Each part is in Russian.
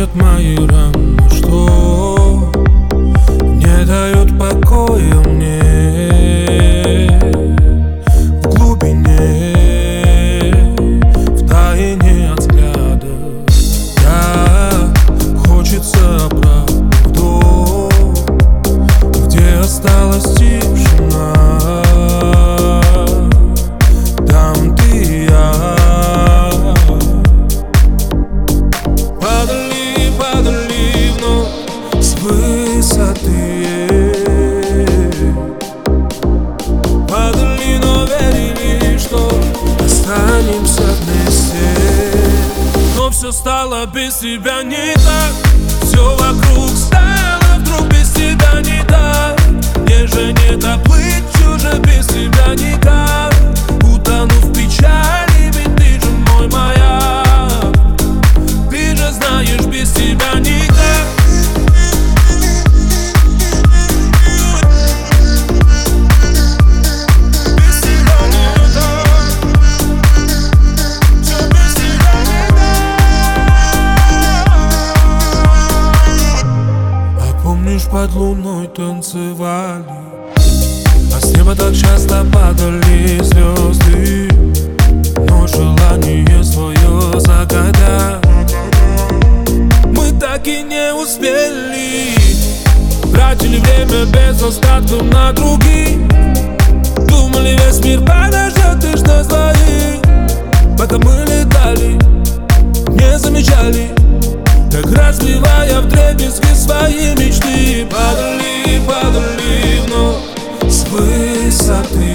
заживают мои раны, что не дают покоя мне. В глубине, в тайне от взгляда, так хочется обратно в дом, где осталась тишина. Там ты и я. Падали вновь с высоты. Падали, но верили, что останемся вместе. Но все стало без тебя не так. Все вокруг стало вдруг без тебя не так. Мне же не доплыть чуже без тебя никак. Утону в печали, ведь ты же мой маяк. Ты же знаешь, без тебя никак. Без тебя никак. Все без тебя никак. А помнишь, под луной танцевали, а с неба так часто падали звезды. Но желание свое загадать мы так и не успели. Тратили время без остатков на других. Думали, весь мир подождет лишь нас двоих. Пока мы летали, не замечали, как разбивая вдребезги свои мечты. Падали вновь с высоты.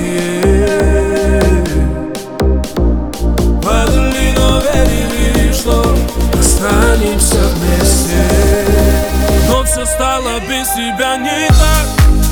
Падали, но верили, что останемся вместе. Но все стало без тебя не так.